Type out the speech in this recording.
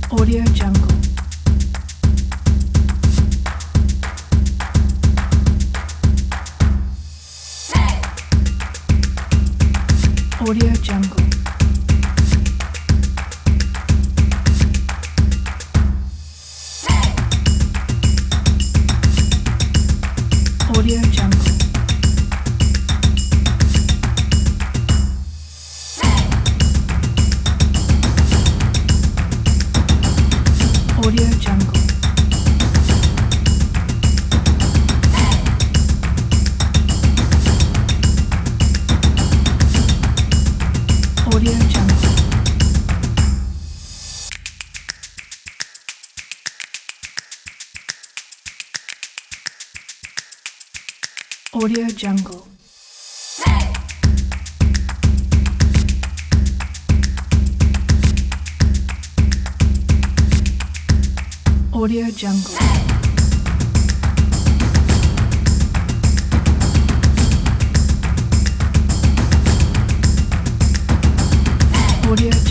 Audio Jungle. Audio Jungle. Audio Jungle. Audio Jungle. Audio Jungle. Audio Jungle. Audio Jungle. Audio